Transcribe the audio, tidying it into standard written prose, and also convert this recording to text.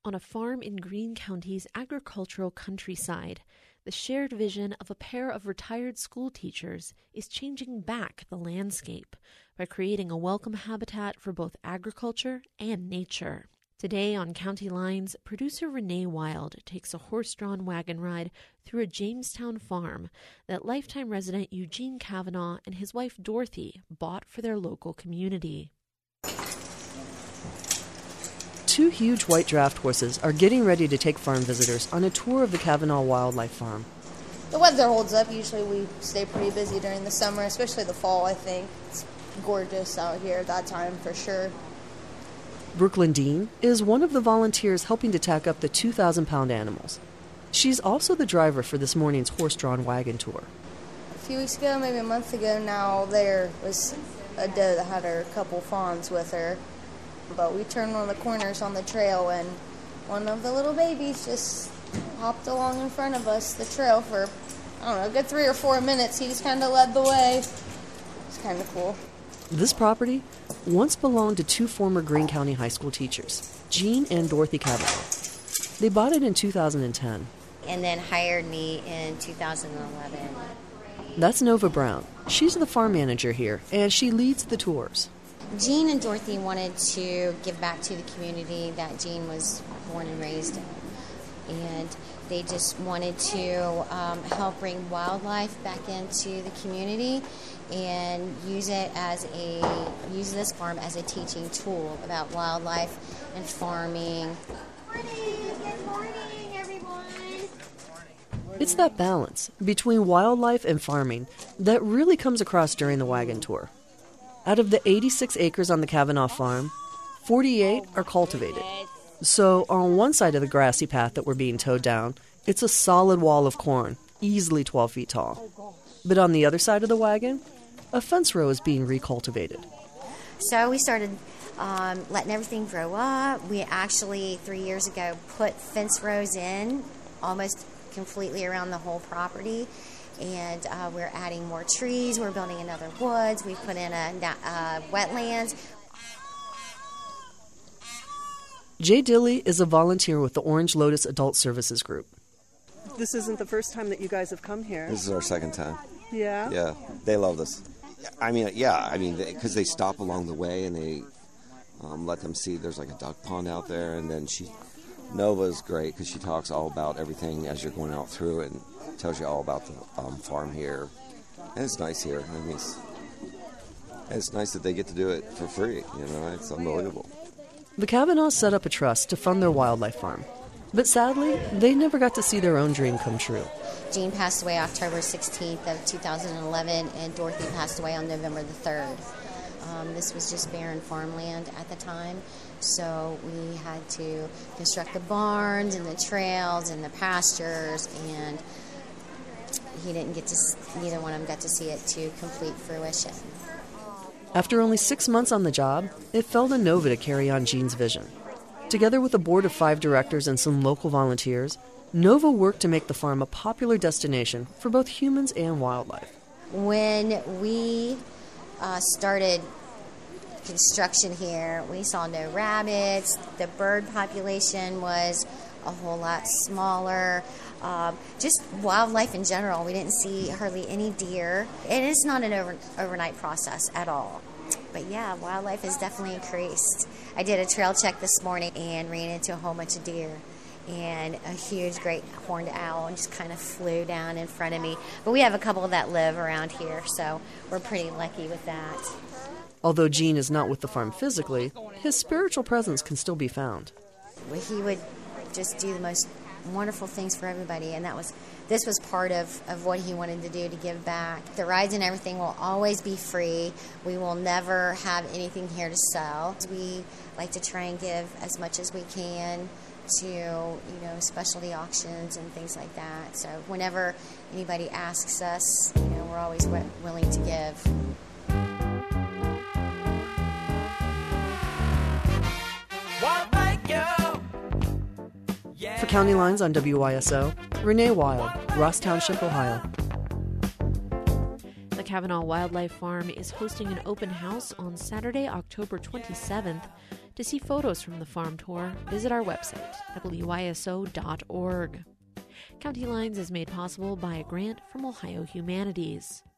On a farm in Greene County's agricultural countryside, the shared vision of a pair of retired school teachers is changing back the landscape by creating a welcome habitat for both agriculture and nature. Today on County Lines, producer Renee Wild takes a horse-drawn wagon ride through a Jamestown farm that lifetime resident Eugene Kavanaugh and his wife Dorothy bought for their local community. Two huge white draft horses are getting ready to take farm visitors on a tour of the Kavanaugh Wildlife Farm. The weather holds up. Usually we stay pretty busy during the summer, especially the fall, I think. It's gorgeous out here at that time for sure. Brooklyn Dean is one of the volunteers helping to tack up the 2,000-pound animals. She's also the driver for this morning's horse-drawn wagon tour. A few weeks ago, maybe a month ago now, there was a doe that had her couple fawns with her. But we turned one of the corners on the trail, and one of the little babies just hopped along in front of us, the trail, for, I don't know, a good 3 or 4 minutes. He just kind of led the way. It's kind of cool. This property once belonged to two former Greene County high school teachers, Gene and Dorothy Kavanaugh. They bought it in 2010. And then hired me in 2011. That's Nova Brown. She's the farm manager here, and she leads the tours. Gene and Dorothy wanted to give back to the community that Gene was born and raised in. And they just wanted to help bring wildlife back into the community and use this farm as a teaching tool about wildlife and farming. Good morning, everyone. It's that balance between wildlife and farming that really comes across during the wagon tour. Out of the 86 acres on the Kavanaugh farm, 48 are cultivated. So on one side of the grassy path that we're being towed down, it's a solid wall of corn, easily 12 feet tall. But on the other side of the wagon, a fence row is being recultivated. So we started letting everything grow up. We actually, 3 years ago, put fence rows in almost completely around the whole property. And we're adding more trees. We're building another woods. We put in wetlands. Jay Dilley is a volunteer with the Orange Lotus Adult Services Group. This isn't the first time that you guys have come here. This is our second time. Yeah? Yeah, they love this. I mean, because they stop along the way and they let them see there's like a duck pond out there. And then Nova's great because she talks all about everything as you're going out through it and tells you all about the farm here. And it's nice here. I mean, it's nice that they get to do it for free. You know, it's unbelievable. The Kavanaughs set up a trust to fund their wildlife farm. But sadly, they never got to see their own dream come true. Gene passed away October 16th of 2011, and Dorothy passed away on November the 3rd. This was just barren farmland at the time, so we had to construct the barns and the trails and the pastures, and neither one of them got to see it to complete fruition. After only 6 months on the job, it fell to Nova to carry on Gene's vision. Together with a board of 5 directors and some local volunteers, Nova worked to make the farm a popular destination for both humans and wildlife. When we started construction here, we saw no rabbits. The bird population was a whole lot smaller. Just wildlife in general. We didn't see hardly any deer. It is not an overnight process at all. But yeah, wildlife has definitely increased. I did a trail check this morning and ran into a whole bunch of deer. And a huge great horned owl just kind of flew down in front of me. But we have a couple that live around here, so we're pretty lucky with that. Although Gene is not with the farm physically, his spiritual presence can still be found. He would just do the most wonderful things for everybody, and this was part of what he wanted to do, to give back. The rides and everything will always be free. We will never have anything here to sell. We like to try and give as much as we can to specialty auctions and things like that. So whenever anybody asks us, we're always willing to give. For County Lines on WYSO, Renee Wild, Ross Township, Ohio. The Kavanaugh Wildlife Farm is hosting an open house on Saturday, October 27th To see photos from the farm tour, visit our website, wyso.org. County Lines is made possible by a grant from Ohio Humanities.